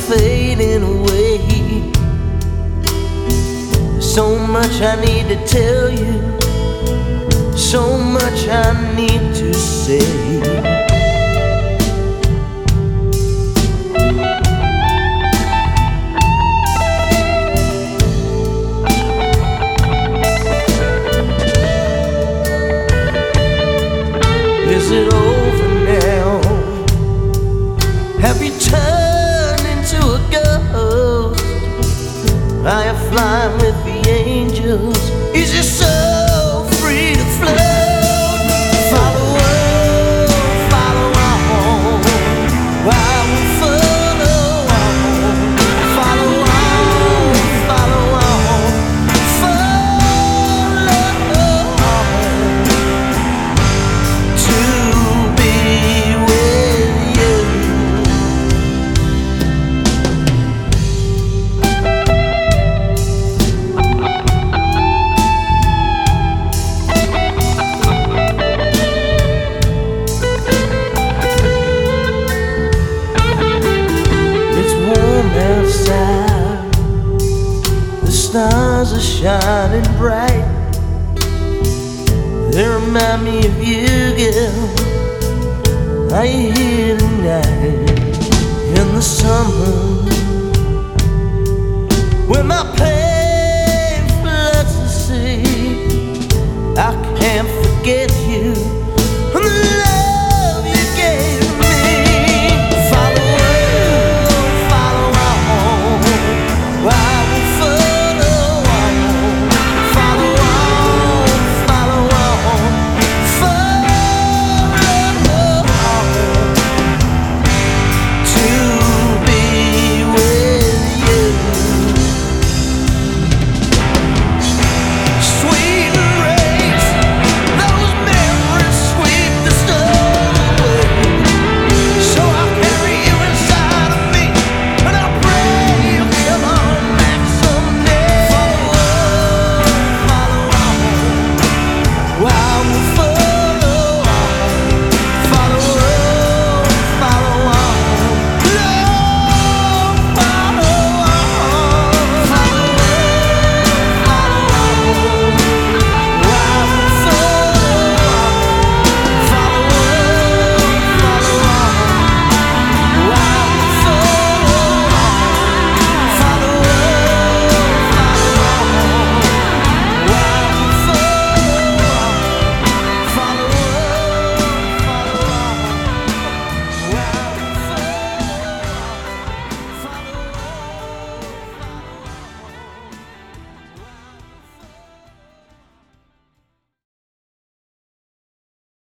fading away. There's so much I need to tell you, so much I need to say. Is it over now? Have you turned into a ghost? Are you flying with the angels? Is your soul free to float? Follow on, follow on. I will follow on. Follow on, follow on. Follow on to be with you. Outside, the stars are shining bright. They remind me of you, girl. Are you here tonight? In the summer, when my